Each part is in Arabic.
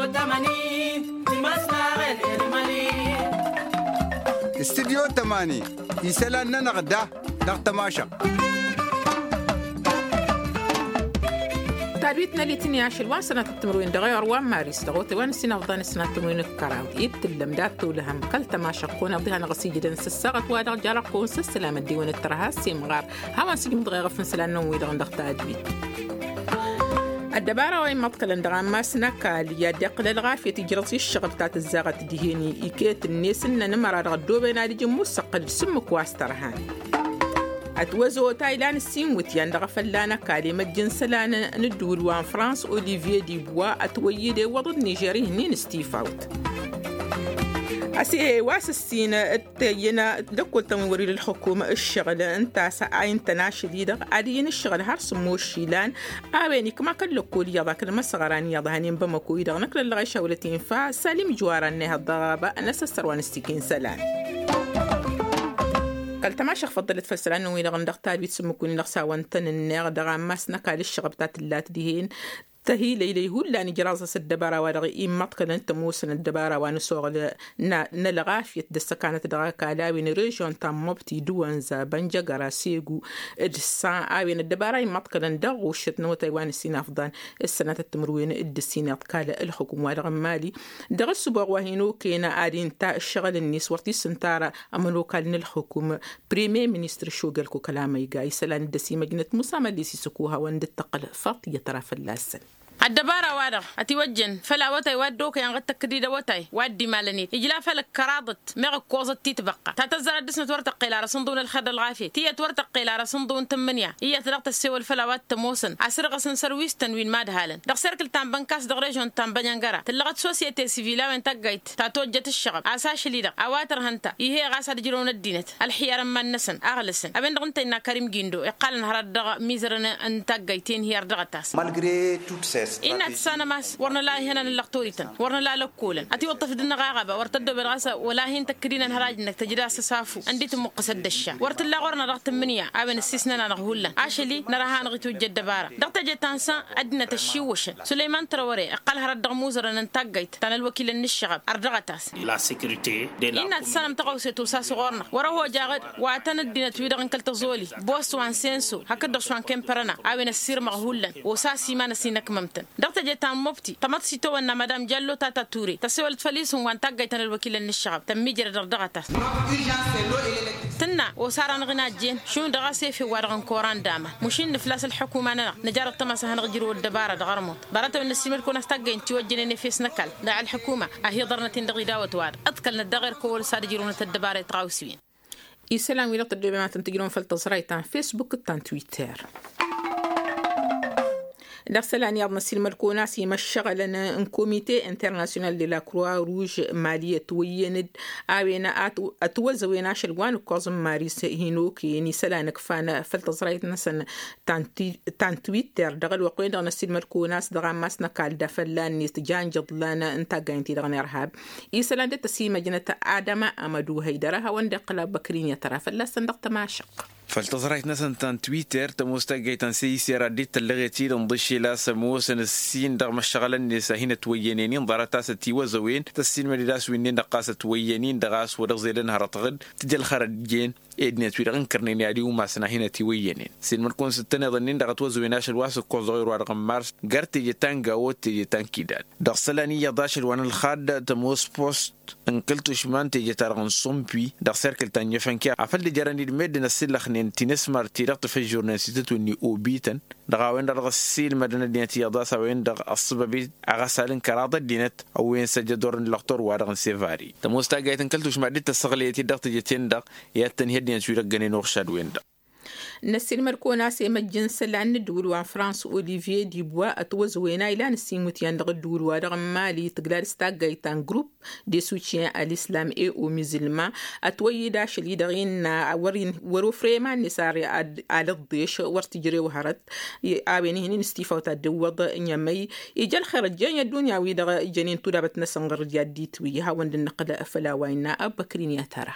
استديو 8 يسألنا نغدا نغتماشا تابيتنا لتنياش الواسنة التمروين دغير وماريس دغوتي وان سنة وضان سنة التمروين الكراو يبتلم داتو لهم كل تماشا قونا وضيها نغسي جدا سساغت وادغ جارق قون سسلام الديوان الترهاسي مغار هاوان سيجم دغير فنسلان نوي دغن دغ تادبيت الدبارة وين مطقل دغان ما سنكا ليا دقل الغافية تجرسي الشغل تاعت الزاغت ديهيني إيكيت الناس إن نمرا دغدو بينا دي جموس سقل سمك واسترهان أتوزو تايلان السين وتيان دغفلانا كاليمة جنسلانا ندول وان فرانس أوليفيه دي بوا أتويدي وضد نيجيري هنين ستيفاوت أسي واس السين التينا دكول تموري للحكومة الشغل انتا ساعين تناشي دغ عاديين الشغل هرس موشيلان آويني كما كاللكول يضاك المسغران يضهانين بمكو يدغ نكل اللغي شاولتين فا سالم جواران نها الضغابة أنس السروان استيكين سلان قال تماشى فضلت فسران وين غندق تابيت سمكوني نقصا وانتن النار دغا ماسنا كال الشغب تاعت اللات ديهين تهي ليلي هو لاني جرازة الدبارة ورغي إمات كنت موسن الدبارة ونسوغ نلغافية دسا كانت دغا كالاوين ريجون تام مبتي دوان زابنجا غراسيغو السان آوين الدبارة إمات كنت دغو شتنو تايوان السين أفضان السنة التمروين الدسينات كالا الحكومة والغمالي دغا السبوغ وهينو كينا آدين تا الشغل النيس ورتي سنتارا أمنو كالن الحكومة بريمي منيستر شوغل كلامي يقاي سلان الدسي مجنة مسامة ليسي سكوها واندتقل فاطية طرف اللاسن الدبارة وادغ أتوجن فلا وتاي وادوك ينغ التكديد وتاي وادي مالني إجلا فلك كراضت مغ كوزة تيتبقى تتزر الدسنة تورتقي على صندون الخد الغافي تي تورتقي على صندون تمنيا هي تلقت السوى الفلاوات تموسن عسرق سنسرويس تنوين ماد هالن دغ سيركل تام بنكاس دغ ريجون تام بنيانغرا تلقت سوسيتي سيفيلا وين تقايت تاتوجت الشغب عساش ليدغ اواتر هنتا يهي غاسا دجلون الدينت الحيار ما النسن اغلسن ابن دغنت ان كريم جيندو يقال نهار دغ ميزرن ان تقايتين هي دغتاس malgré toutes ces إن تسانا ماس ورنا لا هنا اللقطوريتن ورنا لا لكولن أتي وطف دنا غاغبة ورتدو بالغاسة ولا هين تكرين هراج إنك تجدا سافو عندي تمقصد الشا ورتلا غورنا رغت منيا أبن السيسنا نغهولا عاشلي نراها نغتو جد بارا دقت جتانسا أدنى تشيوش سليمان تراوري أقل هرد غموزر ننتقيت تان الوكيل النشغب أردغتاس la sécurité de la إن تسانا متقو سيتوساس غورنا وراهو جاغد واتن الدين تويدغ انكل تزولي بوس وان سينسو هكذا شوان كمبرنا أبن السير مغهولا وساسي ما نسينك ممتن دكتور جتان مبتي تمسي تو ان مدام جلو تاتا توري تسول فليس وان تاغيتن الوكيل النشغب تميجر دردغتا تنا وسارن غناجين شو دغاسي في وادغن كوران داما مشين نفلاس الحكومه انا نجار التمسه هنغجرو الدباره دغرموت برات ان السيمر كون استاغين توجين نفيس نكل دع الحكومه اهي ضرنتين دغي داوت واد ادكل ندغير كول سادجيرون الدباره تراوسوين يسلام ويلط الدبامات تنتجرون في التصريتان فيسبوك تان تويتر لغسلان يضنا سلم الكوناسي مشغلنا ان كوميتي انترناسيونال دي لا كروا روج مالية تويند آوينا أتوزوينا شلوان وكوزم ماريس هينوكي نسلانك فانا فلتصريت نسن تان تويتر دغل وقوين دغنا سلم الكوناس دغا ماسنا كال دفلان نستجان جضلانا انتا قاينتي دغنا رهاب يسلان دي تسيما جنة آدم أمدو هيدرها واندقلا بكرين يترى فلا صندق تماشق فالتصريت نسن تان تويتر تموستاقي تان سيسي رديت اللغتي لنضشي لا سموسن السين دغم الشغل النسا هنا توينين ضارتاسة تيوزوين تسين مدلاس وينين دقاسة توينين دغاس ودغزيلن هرطغد تجل خرجين إدنيا توير أنكرنين عليو ما سنا هنا توينين سين مركون ستنا ظنين دغت وزويناش الواس كوزغير ورقم مارس قرت يتان قاوت يتان كيدان دغسلاني يضاش الوان الخاد تموس بوست انكلتو شمان تيجي تارغن صمبي دغ سيركل تان يفنكي عفل دي جراني الميد نسلخنين تنسمر تيرقت في الجورناليستات وني أوبيتن دغاوين دغ السيل مدن دينتي يضاسا وين دغ الصبابي أغسالن كراضة دينت أو وين سجدورن لقطور وارغن سيفاري تموستا قايت انكلتو شمان دي تسغليتي دغ تجيتين دغ ياتن هدين شويرق غني نورشاد وين دغ نسيل مركونا سيما الجنس لأن الدول وان فرانس أوليفيه دي بوا أتوزوينا إلى نسيموتيان دغ الدول ودغ مالي تقدر استاقايتان جروب دي سوتيان الإسلام أو مزلما أتويدا شلي دغين ورو فريمان نساري على الضيش ورتجري وهرت آبيني هنين استيفاو تدوض نيامي إجال خرجان الدنيا ويدغ جنين تدابت نسنغر جادي تويها وند النقل أفلا وينا أبكرين يا ترى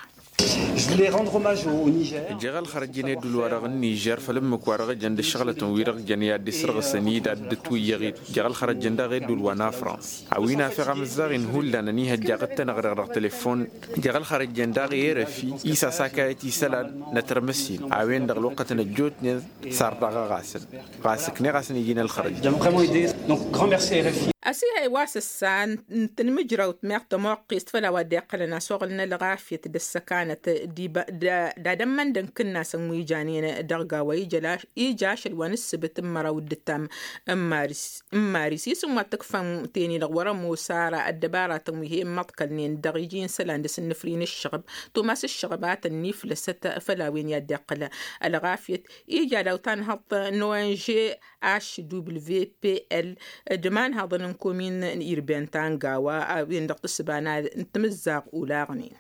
Je voulais rendre hommage au Niger. جغل خرجنا دولوارغ النيجر فلم مكوارغ جند الشغلة ويرغ جنيا دسرغ السنيد الدتوي يغير جغل خرج جندا غير دولوانا فرنسا عوينا في غمزاغين هولا ننيها جاغت نغرغ تليفون جغل خرج جندا غير في إيسا ساكايتي سلال نترمسين عوين دغ الوقت نجوتني صار دغا غاسك نغاسن يجينا الخرج. Vraiment aidé. Donc grand merci à RFI. أسيها واسسان تنمجرا وتميقت موقيست فلا وديق لنا شغلنا لغافية السكانة دا دمان دن كنا سموي جانينا درقا ويجلاش إيجاش الوانسبت مرا ودتام أماريسي ثم تكفم تيني لغورا موسارة الدبارة تمويه مطكلنين دغيجين سلان دس النفرين الشغب توماس الشغبات النيف لستة فلاوين يدق لغافية إيجا لو تنهط نوانجي HWPL دمان هذا نكومين إيربان تانغاوا ويندق السبانا انتمزاق أولاغني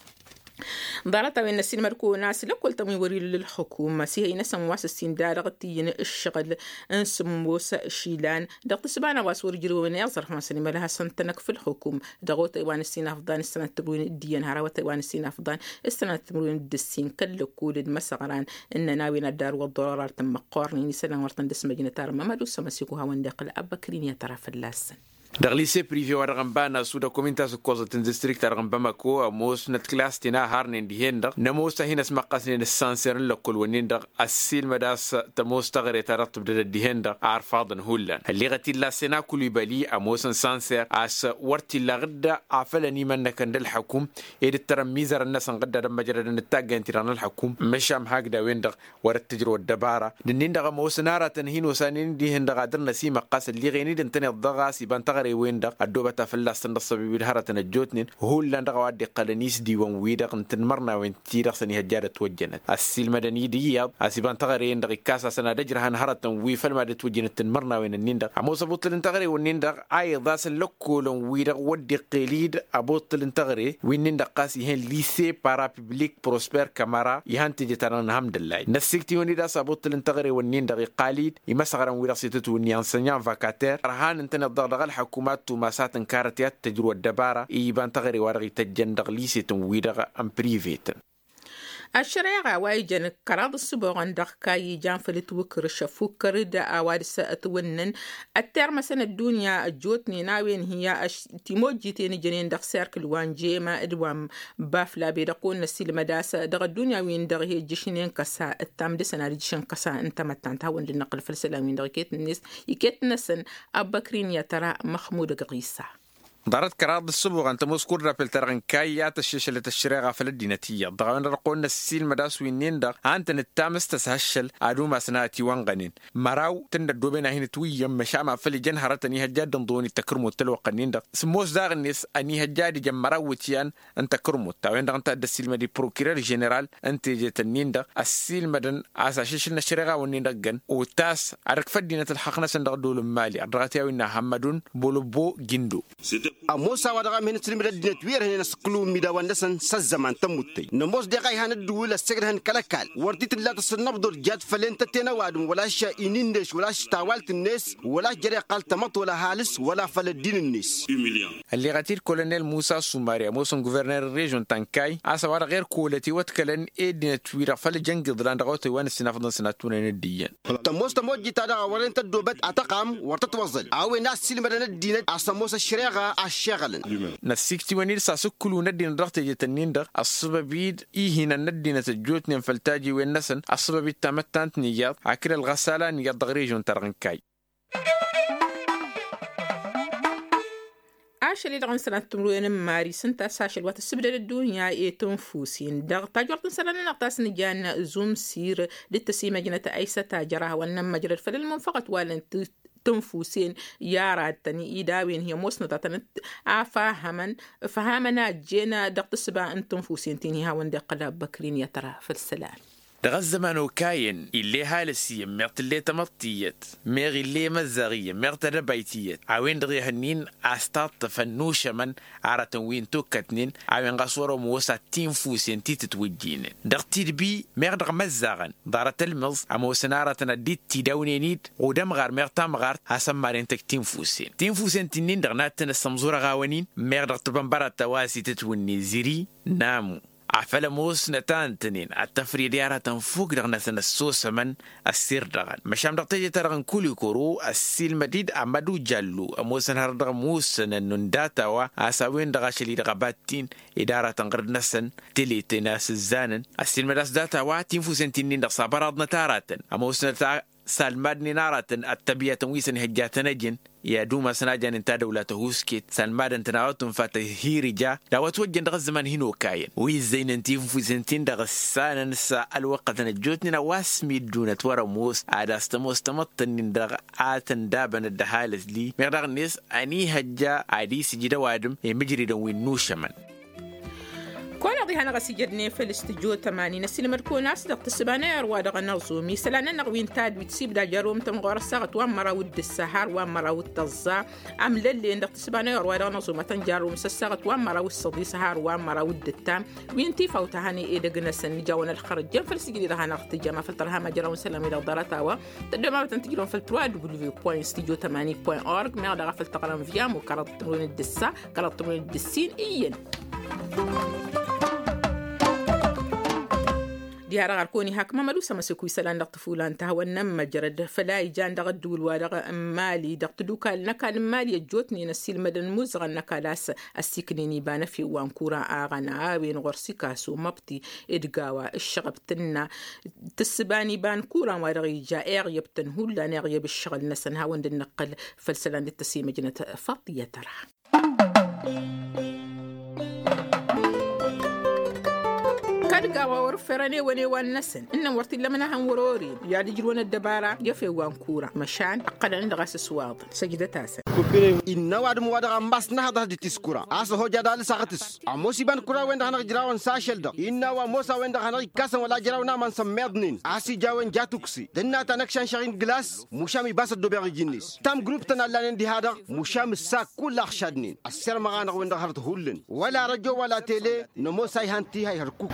ضارتا وين السينما ركو ناس لكل تمي وري للحكومة سيهي نسم واسسين دارغتين الشغل انسموس شيلان دقت سبانا واسور جرو من يصر ما سينما لها سنتنك في الحكومة دغوت ايوان السين افضان السنة تبوين الديان هراوت ايوان السين افضان السنة تبوين الدسين كل كولد مسغران ان ناوين الدار والضرار تم قارنين سنة ورطن دس مدينة تارما ما دوسا مسيكوها وندقل أبكرين يترف اللاسن دغليسي بريفي ورغمبانا سودا كومينتا سكوزة ديستريكت رغمباماكو موس نتكلاس تنا هارنين ديهندغ نموستا هنا سمقاسنين السانسيرن لكل ونيندغ السيل مداس تموس تغري ترتب ديهندغ عارفاضن هولان اللي غتي لا سينا كل بالي اموسن سانسير اس ورتي لا غدا عفلني من كان الحكوم يد ترميزر الناس غدا لما جرد نتاغن تيران الحكوم مشام هاكدا ويندغ ورتجرو الدباره ديندغ موس نارا تنهين وسانين ديهندغ درنا سي مقاس اللي غيني دنتني الضغا سيبان وين دق الدوبة فلاس تنصب بالهرة الجوتنين هو اللي ندغوا عد قلنيس ديوان ويدق نتنمرنا وين تيرق سني هجارة توجنت السيل مدني دياب أسيبان تغرين دق كاسة سنة دجرها نهرة ويفل ما توجنت تنمرنا وين النندق عموس بطل تغري والنندق أيضا سلكول ويدق ودي قليد أبطل تغري والنندق قاسي هن ليسي بارا بيبليك بروسبير كامارا يهان تجتنا الحمد لله نسيكتي ونيداس أبطل تغري والنندق قليد يمسغرا ويدق سيتو ونيانسنيان فاكاتير رهان انتن الضغط الحكومات توماسات انكارتيات تجروا الدبارة إيبان تغري وارغي تجندغ ليسي تنويدغ أم بريفيت الشريعة وايجن كراد السبوع عندك كاي جان فلت وكرش فكر دا أوارس أتونن الترم سنة الدنيا جوتني ناوين هي تيموجي تيني جنين دق سيركل وان جيما ادوام بافلا بيدقون نسيل مداسة دق الدنيا وين دق هي جشنين كسا التام دي سنة جشن كسا انت متان تاون للنقل فلسلا وين دق كيت الناس يكيت نسن أبكرين يترى محمود قغيسة دارت كراد السبوع أنت مسكور رابل ترغن كايات الشاشة الشريعة في الدينتية ضغان رقون السيل مداس وينين دق أنت نتامس تسهشل عدوما سناتي وانغنين مراو تند دوبنا هنا توي مشامع فلي جنهرتني هجاد ضوني تكرمو تلو قنين دق سموس داغنيس أني هجاد جم مراو وتيان أنت كرمو تاوين دق أنت السيل مدي بروكيرر جنرال أنت جتنين دق السيل مدن عسى شاشة الشريعة ونين دقن وتاس عرق فدينة الحقنا سندق دول مالي أدرغتيا وينا حمدون بولبو جندو موسى ودغا من تلم ردنا توير هنا سقلو ميدا وندسن سزمان تموتي نموس دقاي هان الدول السجرهن كلكال ورديت لا تصنبدر جاد فلين تتنوادم ولا شاينيندش ولا شتاوالت الناس ولا جري قال تمط ولا هالس ولا فلدين الناس اللي غاتير كولونيل موسى سوماري موسن غوفرنر الريجون تانكاي اسوار غير كولتي وتكلن ايدنا توير فل جنگ دلان دغوتي وان سنافدن سناتون الدين تموس تموجي تادا ورين تدوبت اتقام ورتتوزل او ناس سلمدن الدين اسموس الشريعه الشغل نسيكتي ونير ساسكلو ندين درت جتنين در السببيد هنا ندين تجوتني فلتاجي والنسن السببيد تمتانت نيات عكر الغسالة نيات دغريجون ترغنكاي عاشلي دغن سنة تمروين ماري سنتا ساشل واتسبدل الدنيا تنفوسين دغ تاجورت سنة نقطاس نجان زوم سير للتسيمة جنة أيسا تاجرها وانما مجرد فللمن فقط والن تنفوسين يارا تاني إيداوين هي موسنة فهمنا جينا دقت السباع ان تنفوسين تيني هاون دي قلاب بكرين يترى في السلام دغ الزمان وكاين اللي هالسية مرت اللي تمطيت مير اللي مزارية مرت ربايتيت عوين دغي هنين استاط تفنوشة من عارة وين توكتنين عوين غصورو موسى تنفوسين تتوجين دغ تدبي مير دغ مزاغن دارة المز عمو سنارة نديت تداونينيد ودم غار مير تامغار هاسم مارين تك تنفوسين تنين دغ ناتن السمزورة غاونين مير دغ تبنبارة تواسي تتوني زيري نامو عفلا موس نتان تنين التفري ديارة تنفوق لغنا السوس من السير دغن مشام دقتي ترغن كل كورو السيل مديد أمدو جلو موس نهردغ موس ننداتا واساوين دغاشلي دغباتين إدارة تنقرد نسن تلي تناس الزانن السيل مداس داتا واتين سنتين دغ صابراد نتاراتن موس نتا سالمادني ناراتن التبية ويسن هجاتنا جن يا دوما سناجان انتا دولة هوسكيت سالمادن تناوتن فاتهيري جا داوات وجن دغ الزمان هنو كاين ويزين انتيفو في سنتين دغ السانا نسا الوقت نجوتنا واسمي دونة ورا موس عاداستموس تمطن دغ آتن دابن الدهالز لي مغدغ الناس اني هجا عادي سجد وادم مجري دوين نوشمن كون ضيها نغسي جدني في الاستجو 80 السينما مركون ناس دقت السبانير وادغ نغزومي سلانا نغوين تاد بتسيب دا جاروم تمغور الساغت وامرا ود السهر وامرا ود الضا ام للي دقت السبانير وادغ نغزوم تنجاروم الساغت وامرا والصدي سهر وامرا ود التام وينتي فوتهاني ايدغنا سن جاونا الخرج جن فلسجي دها نغت جما فلترها ما جراو سلام الى دارتاوا تدما تنتجلون في www.studio80.org ما دغ فلتقرن فيام وكرطون الدسا كرطون الدسين اين ديار غاركوني هاك ما ملوسه مسكوي سلان دق طفولان تهوى النم جرد فلاي جان دغ الدول ودغ مالي دق دوكال نكال مالي جوتني نسيل مدن مزغ نكالاس السكنيني بان في وانكورا اغنا وين غرسي كاسو مبتي ادغاوا الشغب تنا تسباني بان كورا ودغي جا اغيب تنهول لا نغيب الشغل نسن هاوند النقل فلسلان التسيمه جنه فاطيه ترى كارجاوا ورفرني وني والنسن إن ورتي لمنا هم ورورين يا رجلون الدبارة يفي وانكورة مشان أقل عند غاس سواد سجدة تاسع إن واد موادع مباس نهضة تسكورة أصل هو جدال ساقتس أموسي بان كورة وين دهنا جراون ساشل ده إن وموسى وين دهنا كاسن ولا جراونا من سمردنين أسي جاون جاتوكسي دنا تنكشان شاين جلاس مشامي باس الدبر جنيس تام جروب تنالين دي هذا مشام ساك كل أخشدنين السر مغانا وين دهنا هولن ولا رجو ولا تيلي نموسى هانتي هاي هركوك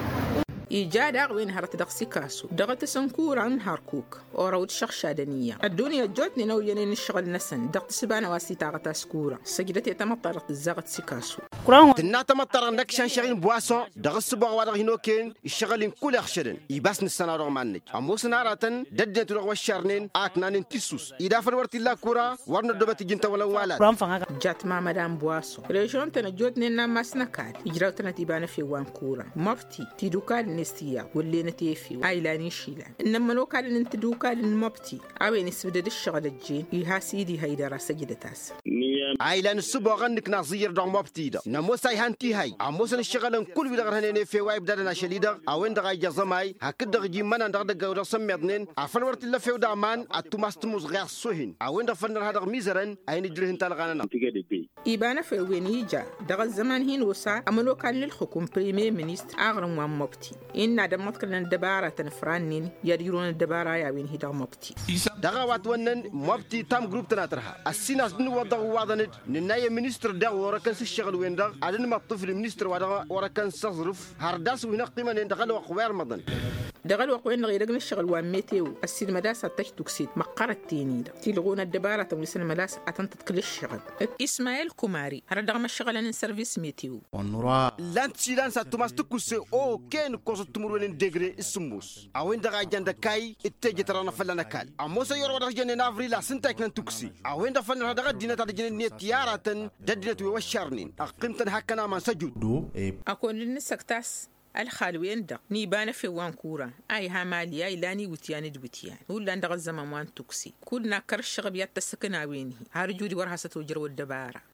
إيجاد وين هرت دقسي كاسو دغت سنكورا هاركوك أوراود شخشادنية الدنيا جوتني نوينين الشغل نسن دغت سبانا واسي تاغتا سكورا سجدتي تمطرت الزغت سيكاسو تنا تمطر نكشان شغين بواسون دغت سبا وادغ هنوكين الشغلين كل أخشدن يباس نسنا رغم عنك أمو سناراتن ددت رغم الشارنين آكنان تيسوس إذا فرورت الله كورا ورنا دبت جنتا ولا والات جات ما مدام بواسو ريشون تنجوتني ناماس نكال إجراوتنا تيبانا في وانكورا مفتي تيدوكال نستيا واللي نتيفي عيلاني شيلا إنما لو كان ننتدوكا للمبتي عوين سبدد الشغل الجين يها سيدي هيدرا سجدة تاس عيلان السبوع غنك نصير دغ مبتي ده نموسى هانتي هاي عموسن الشغل كل في دغ هنين في وايب دارنا شليدة أوين دغ جزماي هكذا دغ جيمان دغ دغ ورا سميرنين أفنورت الله في ودامان أتوماستموس غير سوهين أوين دغ فنر هذا ميزرن أين جرهن تلغانا إبانا في وينيجا دغ الزمان هين وسع عملوا كان للحكم بريمير مينيستر أغرم ومبتي إن عدم مطكنا الدبارة تنفرانين يديرون الدبارة يا وين هيدا مبتي دغ واتونن مبتي تام جروب تناترها السيناس دنو وضغ وادن نناي مينيستر دغ ورا كان الشغل وين دغ عدن ما الطفل مينيستر ورا كان صرف هرداس وين قيمه دغ وقوار مدن دغل وقوين غير دغل الشغل وميتيو السين مداس تكسيد مقرة تيني ده تلغون الدبارة تملسن مداس أتنتقل الشغل إسماعيل كوماري هردغ ما الشغل أن سيرفيس ميتيو لانتشيلان ساتوماس تكوسي او كين كوسو تمرون دغري اسموس اوين دغا جند كاي اتجي ترانا فلنا كال اموسا يورو دغ جن نافري لا سنتك نان توكسي اوين دا فلنا دغ دينا تا جن نيت ياراتن ددنت وشارنين اقيمتن هكنا ما سجود اكون النسكتاس الخالوين دا نيبانا في وانكورا اي هاماليا ايلاني وتياني دوتيان ولا ندغ الزمان وان توكسي كلنا كرش غبيات تسكنا ويني هارجودي ورها ستوجر والدبارة